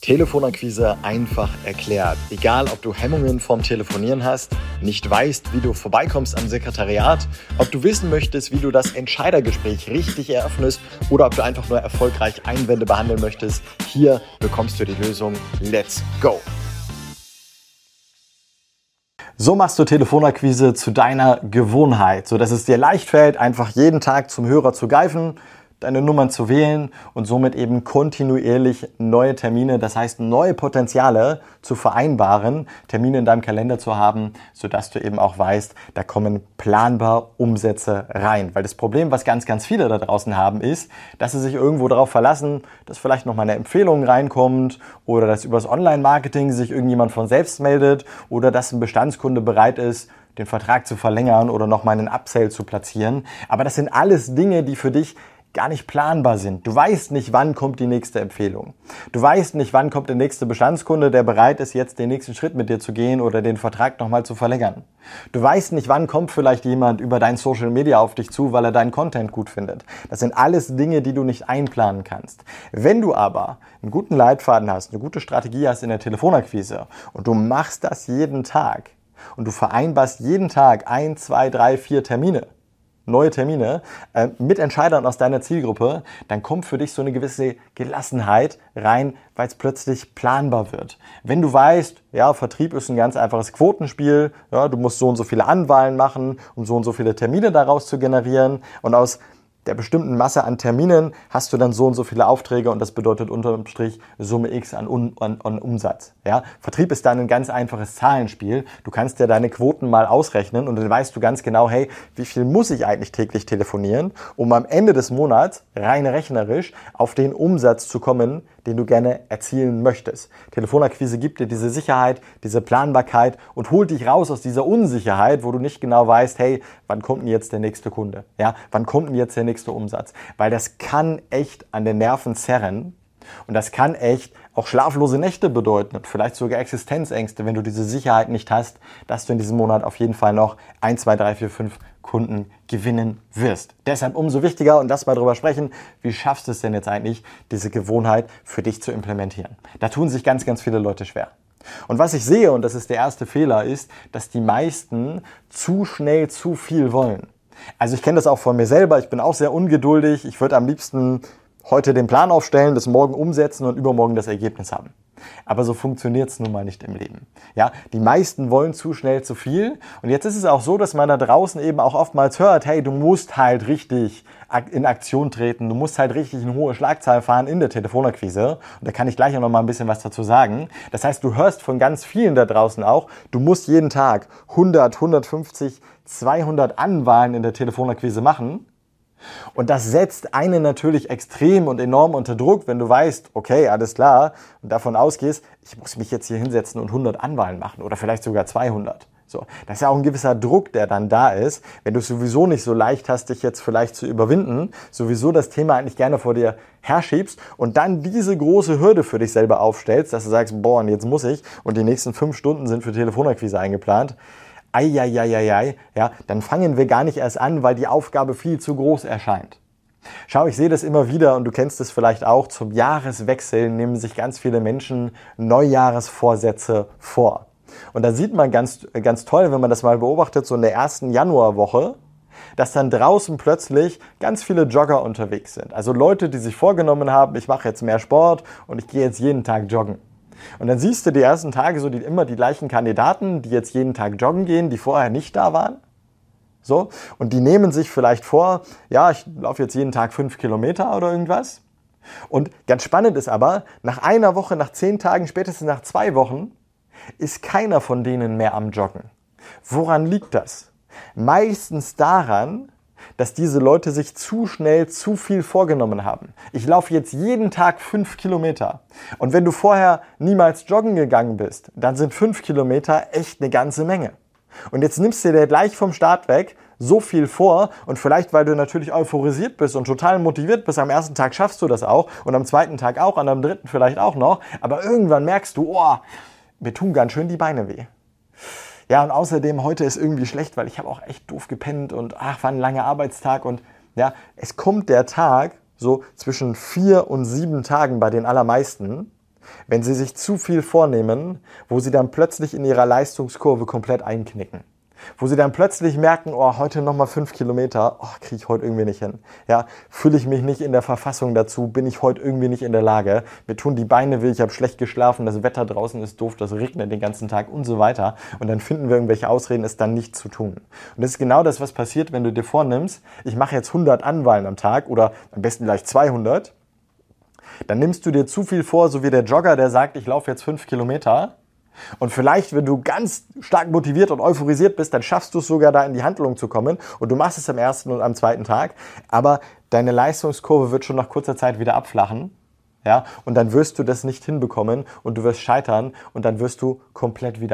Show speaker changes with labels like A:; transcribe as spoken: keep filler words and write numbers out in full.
A: Telefonakquise einfach erklärt. Egal, ob du Hemmungen vom Telefonieren hast, nicht weißt, wie du vorbeikommst am Sekretariat, ob du wissen möchtest, wie du das Entscheidergespräch richtig eröffnest oder ob du einfach nur erfolgreich Einwände behandeln möchtest, hier bekommst du die Lösung. Let's go! So machst du Telefonakquise zu deiner Gewohnheit, sodass es dir leicht fällt, einfach jeden Tag zum Hörer zu greifen, deine Nummern zu wählen und somit eben kontinuierlich neue Termine, das heißt neue Potenziale zu vereinbaren, Termine in deinem Kalender zu haben, sodass du eben auch weißt, da kommen planbar Umsätze rein. Weil das Problem, was ganz, ganz viele da draußen haben, ist, dass sie sich irgendwo darauf verlassen, dass vielleicht noch mal eine Empfehlung reinkommt oder dass übers Online-Marketing sich irgendjemand von selbst meldet oder dass ein Bestandskunde bereit ist, den Vertrag zu verlängern oder noch mal einen Upsell zu platzieren. Aber das sind alles Dinge, die für dich gar nicht planbar sind. Du weißt nicht, wann kommt die nächste Empfehlung. Du weißt nicht, wann kommt der nächste Bestandskunde, der bereit ist, jetzt den nächsten Schritt mit dir zu gehen oder den Vertrag nochmal zu verlängern. Du weißt nicht, wann kommt vielleicht jemand über dein Social Media auf dich zu, weil er deinen Content gut findet. Das sind alles Dinge, die du nicht einplanen kannst. Wenn du aber einen guten Leitfaden hast, eine gute Strategie hast in der Telefonakquise und du machst das jeden Tag und du vereinbarst jeden Tag ein, zwei, drei, vier Termine, neue Termine äh, mit Entscheidern aus deiner Zielgruppe, dann kommt für dich so eine gewisse Gelassenheit rein, weil es plötzlich planbar wird. Wenn du weißt, ja, Vertrieb ist ein ganz einfaches Quotenspiel, ja, du musst so und so viele Anwahlen machen, um so und so viele Termine daraus zu generieren und aus der bestimmten Masse an Terminen hast du dann so und so viele Aufträge und das bedeutet unterm Strich Summe X an, Un- an, an Umsatz. Ja? Vertrieb ist dann ein ganz einfaches Zahlenspiel. Du kannst dir deine Quoten mal ausrechnen und dann weißt du ganz genau, hey, wie viel muss ich eigentlich täglich telefonieren, um am Ende des Monats rein rechnerisch auf den Umsatz zu kommen, den du gerne erzielen möchtest. Telefonakquise gibt dir diese Sicherheit, diese Planbarkeit und holt dich raus aus dieser Unsicherheit, wo du nicht genau weißt, hey, wann kommt denn jetzt der nächste Kunde? Ja, wann kommt denn jetzt der nächste Umsatz? Weil das kann echt an den Nerven zerren und das kann echt auch schlaflose Nächte bedeuten und vielleicht sogar Existenzängste, wenn du diese Sicherheit nicht hast, dass du in diesem Monat auf jeden Fall noch eins, zwei, drei, vier, fünf Kunden gewinnen wirst. Deshalb umso wichtiger, und lass mal drüber sprechen, wie schaffst du es denn jetzt eigentlich, diese Gewohnheit für dich zu implementieren? Da tun sich ganz, ganz viele Leute schwer. Und was ich sehe, und das ist der erste Fehler, ist, dass die meisten zu schnell zu viel wollen. Also ich kenne das auch von mir selber, ich bin auch sehr ungeduldig, ich würde am liebsten heute den Plan aufstellen, das morgen umsetzen und übermorgen das Ergebnis haben. Aber so funktioniert es nun mal nicht im Leben. Ja, die meisten wollen zu schnell zu viel. Und jetzt ist es auch so, dass man da draußen eben auch oftmals hört, hey, du musst halt richtig in Aktion treten, du musst halt richtig eine hohe Schlagzahl fahren in der Telefonakquise. Und da kann ich gleich auch noch mal ein bisschen was dazu sagen. Das heißt, du hörst von ganz vielen da draußen auch, du musst jeden Tag hundert, hundertfünfzig, zweihundert Anwahlen in der Telefonakquise machen. Und das setzt einen natürlich extrem und enorm unter Druck, wenn du weißt, okay, alles klar, und davon ausgehst, ich muss mich jetzt hier hinsetzen und hundert Anwahlen machen oder vielleicht sogar zweihundert. So, das ist ja auch ein gewisser Druck, der dann da ist, wenn du es sowieso nicht so leicht hast, dich jetzt vielleicht zu überwinden, sowieso das Thema eigentlich gerne vor dir herschiebst und dann diese große Hürde für dich selber aufstellst, dass du sagst, boah, und jetzt muss ich und die nächsten fünf Stunden sind für Telefonakquise eingeplant. Eieieiei, ja, dann fangen wir gar nicht erst an, weil die Aufgabe viel zu groß erscheint. Schau, ich sehe das immer wieder und du kennst es vielleicht auch, zum Jahreswechsel nehmen sich ganz viele Menschen Neujahresvorsätze vor. Und da sieht man ganz, ganz toll, wenn man das mal beobachtet, so in der ersten Januarwoche, dass dann draußen plötzlich ganz viele Jogger unterwegs sind. Also Leute, die sich vorgenommen haben, ich mache jetzt mehr Sport und ich gehe jetzt jeden Tag joggen. Und dann siehst du die ersten Tage so die, immer die gleichen Kandidaten, die jetzt jeden Tag joggen gehen, die vorher nicht da waren. So. Und die nehmen sich vielleicht vor, ja, ich laufe jetzt jeden Tag fünf Kilometer oder irgendwas. Und ganz spannend ist aber, nach einer Woche, nach zehn Tagen, spätestens nach zwei Wochen, ist keiner von denen mehr am Joggen. Woran liegt das? Meistens daran, dass diese Leute sich zu schnell zu viel vorgenommen haben. Ich laufe jetzt jeden Tag fünf Kilometer. Und wenn du vorher niemals joggen gegangen bist, dann sind fünf Kilometer echt eine ganze Menge. Und jetzt nimmst du dir gleich vom Start weg so viel vor und vielleicht, weil du natürlich euphorisiert bist und total motiviert bist, am ersten Tag schaffst du das auch und am zweiten Tag auch, an am dritten vielleicht auch noch, aber irgendwann merkst du, oh, mir tun ganz schön die Beine weh. Ja, und außerdem, heute ist irgendwie schlecht, weil ich habe auch echt doof gepennt und ach, war ein langer Arbeitstag und ja, es kommt der Tag so zwischen vier und sieben Tagen bei den allermeisten, wenn sie sich zu viel vornehmen, wo sie dann plötzlich in ihrer Leistungskurve komplett einknicken. Wo sie dann plötzlich merken, oh, heute nochmal fünf Kilometer, oh, kriege ich heute irgendwie nicht hin. Ja, fühle ich mich nicht in der Verfassung dazu, bin ich heute irgendwie nicht in der Lage. Mir tun die Beine weh, ich habe schlecht geschlafen, das Wetter draußen ist doof, das regnet den ganzen Tag und so weiter. Und dann finden wir irgendwelche Ausreden, es dann nicht zu tun. Und das ist genau das, was passiert, wenn du dir vornimmst, ich mache jetzt hundert Anwahlen am Tag oder am besten gleich zweihundert. Dann nimmst du dir zu viel vor, so wie der Jogger, der sagt, ich laufe jetzt fünf Kilometer. Und vielleicht, wenn du ganz stark motiviert und euphorisiert bist, dann schaffst du es sogar, da in die Handlung zu kommen. Und du machst es am ersten und am zweiten Tag. Aber deine Leistungskurve wird schon nach kurzer Zeit wieder abflachen. Ja? Und dann wirst du das nicht hinbekommen und du wirst scheitern und dann wirst du komplett wieder